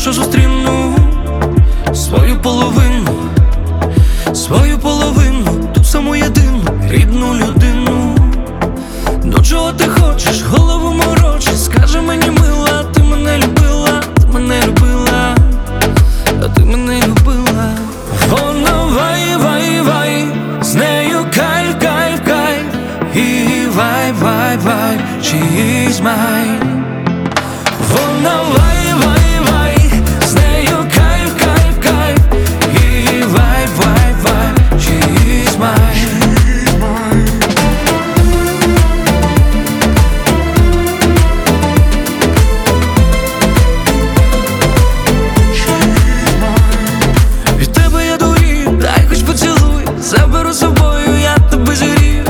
що зустріну свою половину, ту саму єдину рідну людину. Ну чого ти хочеш, голову морочиш? Скажи мені, мила, ти мене любила, ти мене любила, а ти мене любила. Вона вай, з нею кайф, і вай, she's mine. Вона вай, з нею кайф, і вай, she's mine. Від тебе я дурію, дай хоч поцілуй, заберу з собою, я тебе зігрію,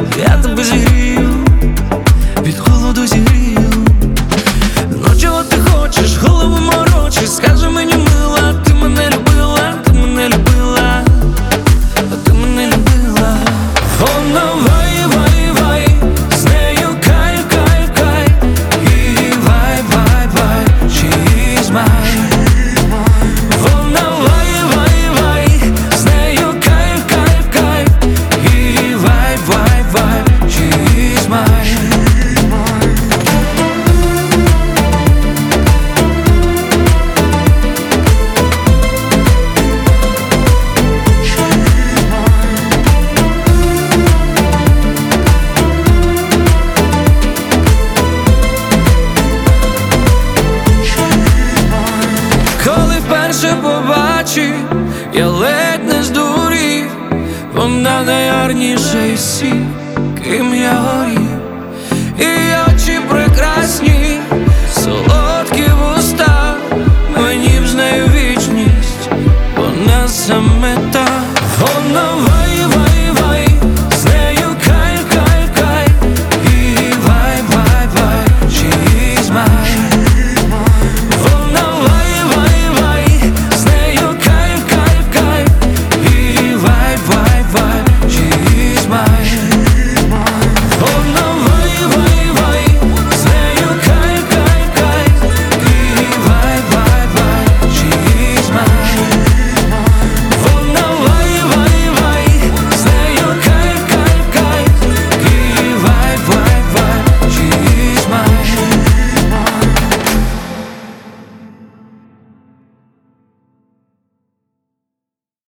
від холоду зігрію. Ну чого ти хочеш, голову морочиш? Скажи мені, мила, ти мене любила, ти мене любила, а ти мене любила. Вона вай, з нею кайф, і вай, she's mine. Вона вай, з нею кайф, і вай, she's mine. Коли вперше побачив, я ледь не здурів. Вона найгарніша із всіх, ким я горів. І очі прекрасні, солодкі вуста, мені б з нею вічність, вона саме та. Вона